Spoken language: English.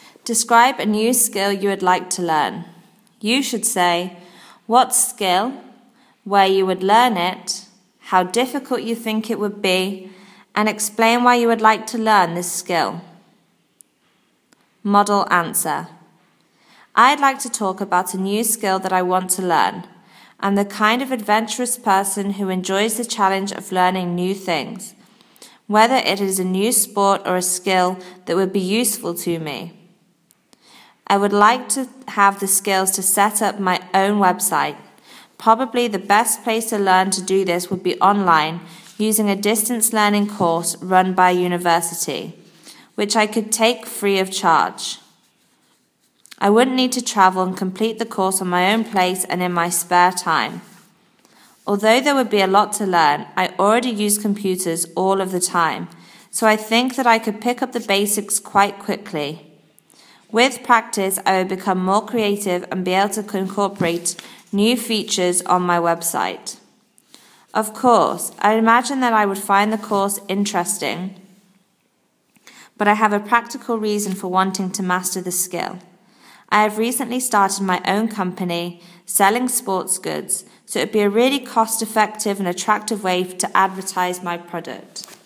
Describe a new skill you would like to learn. You should say what skill, where you would learn it, how difficult you think it would be, and explain why you would like to learn this skill. Model answer. I'd like to talk about a new skill that I want to learn. I'm the kind of adventurous person who enjoys the challenge of learning new things, whether it is a new sport or a skill that would be useful to me. I would like to have the skills to set up my own website. Probably the best place to learn to do this would be online, using a distance learning course run by a university, which I could take free of charge. I wouldn't need to travel and complete the course on my own place and in my spare time. Although there would be a lot to learn, I already use computers all of the time, so I think that I could pick up the basics quite quickly. With practice, I would become more creative and be able to incorporate new features on my website. Of course, I imagine that I would find the course interesting, but I have a practical reason for wanting to master the skill. I have recently started my own company selling sports goods, so it would be a really cost-effective and attractive way to advertise my product.